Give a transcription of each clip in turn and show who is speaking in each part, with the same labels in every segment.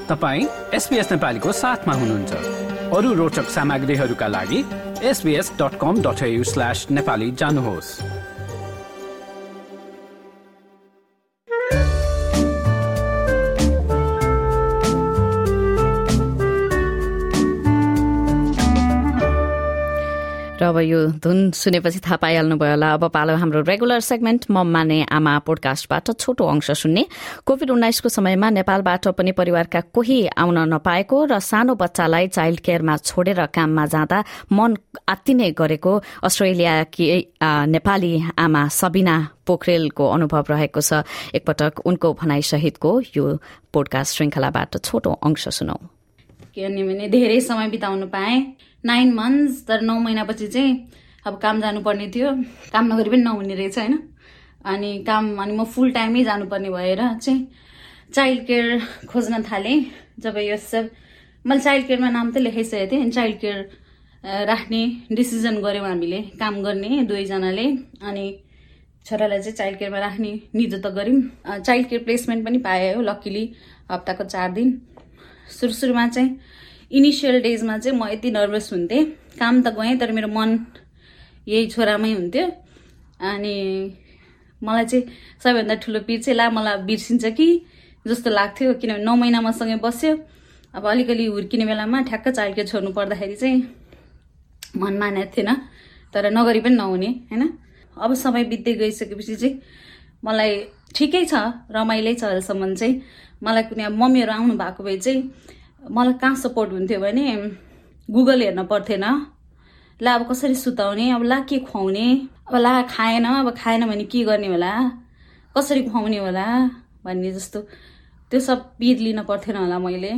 Speaker 1: तपाईं SBS नेपालीको साथमा हुनुहुन्छ। अरू रोचक सामग्रीहरूका लागि sbs.com.au/nepali जानुहोस्।
Speaker 2: र अब यो धुन सुनेपछि थाहा पाइहाल्नुभयो होला। अब पालो हाम्रो रेगुलर सेगमेन्ट म माने आमा पोडकास्टबाट छोटो अंश सुन्ने। कोभिड-19 को समयमा नेपालबाट पनि परिवारका कोही आउन नपाएको र सानो बच्चालाई चाइल्ड केयरमा छोडेर काममा जाँदा मन आत्तिने गरेको अस्ट्रेलियाकी नेपाली आमा सबिना पोखरेलको अनुभव रहेको छ। एकपटक उनको भनाइ सहितको यो पोडकास्ट श्रृंखलाबाट छोटो अंश सुनौ।
Speaker 3: किनभने धेरै समय बिताउनु पाएँ, 9 months, तर 9 महिनापछि चाहिँ अब काम जानुपर्ने थियो। काम नगरी पनि नहुने रहेछ होइन। अनि म फुल टाइमै जानुपर्ने भएर चाहिँ चाइल्ड केयर खोज्न थालेँ। जब यो सब मैले चाइल्ड केयरमा नाम त लेखाइसकेको थिएँ। अनि चाइल्ड केयर राख्ने डिसिजन गऱ्यौँ हामीले, काम गर्ने दुवैजनाले। अनि छोरालाई चाहिँ चाइल्ड केयरमा राख्ने निधो त गऱ्यौँ। चाइल्ड केयर प्लेसमेन्ट पनि पाएँ हो, लकिली हप्ताको 4 दिन। सुरुमा चाहिँ इनिसियल डेजमा चाहिँ म यति नर्भस हुन्थेँ। काम त गएँ तर मेरो मन यही छोरामै हुन्थ्यो। अनि मलाई चाहिँ सबैभन्दा ठुलो पिर चाहिँ मलाई बिर्सिन्छ कि जस्तो लाग्थ्यो। किनभने 9 महिना मसँगै बस्यो। अब अलिकति हुर्किने बेलामा ठ्याक्क चाइल्ड केयर छोड्नु पर्दाखेरि चाहिँ मन मानेको थिएन, तर नगरी पनि नहुने होइन। अब समय बित्दै गइसकेपछि चाहिँ मलाई ठिकै छ, रमाइलै छ। अहिलेसम्म चाहिँ मलाई कुनै अब मम्मीहरू आउनु भएको भए चाहिँ मलाई कहाँ सपोर्ट हुन्थ्यो भने गुगल हेर्न पर्थेन। ल अब कसरी सुताउने, अब ला के खुवाउने, अब ला खाएन, अब खाएन भने के गर्ने होला, कसरी खुवाउने होला भन्ने जस्तो त्यो सब पिर लिन पर्थेन होला मैले।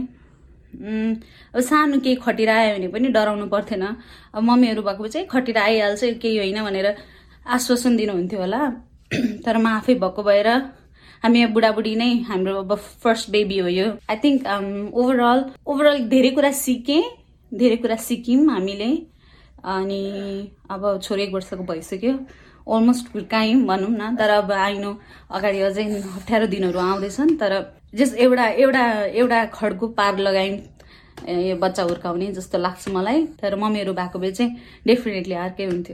Speaker 3: अब सानो केही खटेर आयो भने पनि डराउनु पर्थेन। अब मम्मीहरू भएको चाहिँ खटेर आइहाल्छ केही होइन भनेर आश्वासन दिनुहुन्थ्यो होला। तर म आफै भएको भएर हामी बुढाबुढी नै हाम्रो अब फर्स्ट बेबी हो यो। आई थिङ्क ओभरअल धेरै कुरा सिक्यौँ हामीले। अनि अब छोरी 1 वर्षको भइसक्यो, अलमोस्ट हुर्कायौँ भनौँ न। तर अब आइनो अगाडि अझै अप्ठ्यारो दिनहरू आउँदैछन्। तर जस एउटा खड्को पार लगायौँ यो बच्चा हुर्काउने जस्तो लाग्छ मलाई। तर मम्मीहरू भएको भए चाहिँ डेफिनेटली अर्कै हुन्थ्यो।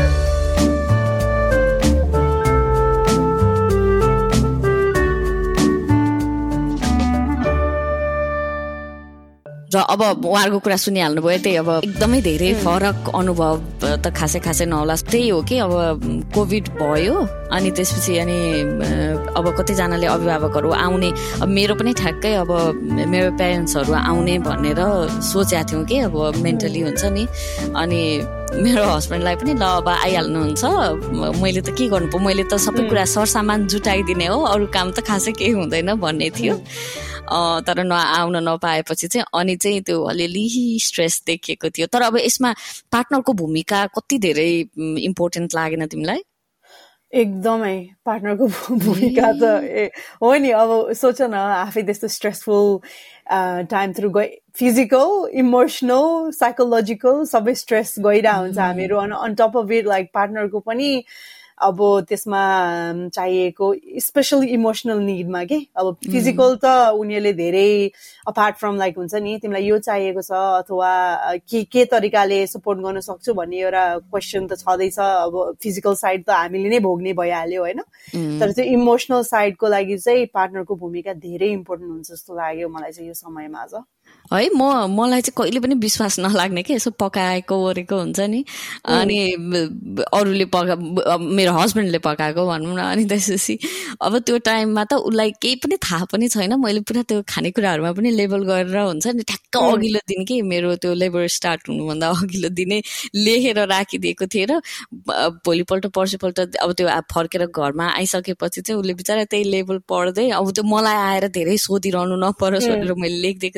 Speaker 2: र अब उहाँहरूको कुरा सुनिहाल्नुभयो। त्यही अब एकदमै धेरै फरक अनुभव त खासै नहोला। त्यही हो कि अब कोभिड भयो अनि त्यसपछि अनि अब कतिजनाले अभिभावकहरू आउने, अब मेरो पनि ठ्याक्कै अब मेरो प्यारेन्ट्सहरू आउने भनेर सोचेको थियौँ कि अब मेन्टली हुन्छ नि। अनि मेरो हस्बेन्डलाई पनि ल अब आइहाल्नुहुन्छ, मैले त के गर्नु, मैले त सबै कुरा सरसामान जुटाइदिने हो, अरू काम त खासै केही हुँदैन भन्ने थियो। तर आउन नपाएपछि चाहिँ अनि चाहिँ त्यो अलिअलि स्ट्रेस देखिएको थियो। तर अब यसमा पार्टनरको भूमिका कति धेरै इम्पोर्टेन्ट लागेन तिमीलाई?
Speaker 4: एकदमै पार्टनरको भूमिका त हो नि। अब सोच न, आफै त्यस्तो stressful time through physical, emotional, psychological सबै स्ट्रेस गइरहेको हुन्छ हामीहरू। On top of it like पार्टनरको पनि अब त्यसमा चाहिएको स्पेसली इमोसनल निडमा के। अब फिजिकल त उनीहरूले धेरै अपार्ट फ्रम लाइक हुन्छ नि तिमीलाई यो चाहिएको छ अथवा के तरिकाले सपोर्ट गर्न सक्छु भन्ने एउटा क्वेसन त छँदैछ। अब फिजिकल साइड त हामीले नै भोग्ने भइहाल्यो होइन। तर चाहिँ इमोसनल साइडको लागि चाहिँ पार्टनरको भूमिका धेरै इम्पोर्टेन्ट हुन्छ जस्तो लाग्यो मलाई चाहिँ यो समयमा आज
Speaker 2: है। मलाई चाहिँ कहिले पनि विश्वास नलाग्ने कि यसो पकाएको ओरेको हुन्छ नि। अनि अरूले मेरो हस्बेन्डले पकाएको भनौँ न। अनि त्यसपछि अब त्यो टाइममा त उसलाई केही पनि थाहा पनि छैन। मैले पुरा त्यो खानेकुराहरूमा पनि लेबल गरेर हुन्छ नि, ठ्याक्क अघिल्लो दिन कि मेरो त्यो लेबर स्टार्ट हुनुभन्दा अघिल्लो दिनै लेखेर राखिदिएको थिएँ। र भोलिपल्ट पर्सिपल्ट अब त्यो फर्केर घरमा आइसकेपछि चाहिँ उसले बिचरा त्यही लेबल पढ्दै अब त्यो मलाई आएर धेरै सोधिरहनु नपरोस् भनेर मैले लेखिदिएको थिएँ। अनि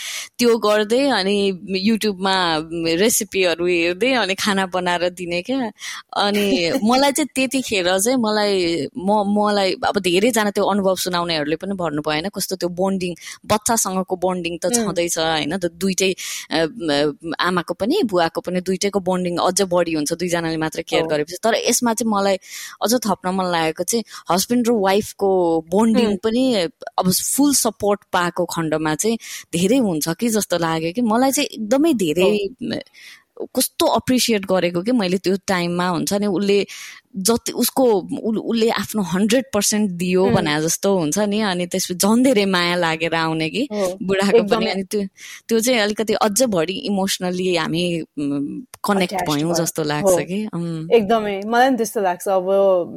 Speaker 2: त्यो गर्दै अनि युट्युबमा रेसिपीहरू हेर्दै अनि खाना बनाएर दिने क्या। अनि मलाई चाहिँ त्यतिखेर चाहिँ मलाई अब धेरैजना त्यो अनुभव सुनाउनेहरूले पनि भन्नुभयो होइन कस्तो त्यो बन्डिङ बच्चासँगको बन्डिङ त छँदैछ होइन त दुइटै आमाको पनि बुवाको पनि दुइटैको बन्डिङ अझ बढी हुन्छ दुईजनाले मात्र केयर गरेपछि। तर यसमा चाहिँ मलाई अझ थप्न मन लागेको चाहिँ हस्बेन्ड र वाइफको बन्डिङ पनि अब फुल सपोर्ट पाएको खण्डमा चाहिँ धेरै हुन्छ कि जस्तो लाग्यो कि मलाई चाहिँ एकदमै धेरै कस्तो अप्रिसिएट गरेको कि मैले त्यो टाइममा हुन्छ नि उसले जति उसले आफ्नो 100% दियो भने जस्तो हुन्छ नि। अनि त्यसपछि झन् धेरै माया लागेर आउने कि बुढाको पनि। अनि त्यो चाहिँ अलिकति अझ बढी इमोसनली हामी कनेक्ट भयौँ जस्तो लाग्छ कि।
Speaker 4: एकदमै मलाई पनि त्यस्तो लाग्छ। अब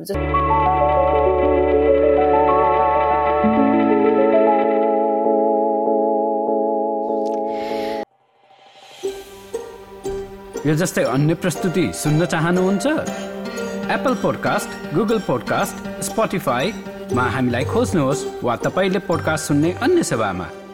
Speaker 1: यो जस्तै अन्य प्रस्तुति सुन्न चाहनुहुन्छ? एप्पल पोडकास्ट, गुगल पोडकास्ट, स्पोटिफाईमा हामीलाई खोज्नुहोस् वा तपाईले पोडकास्ट सुन्ने अन्य सेवामा।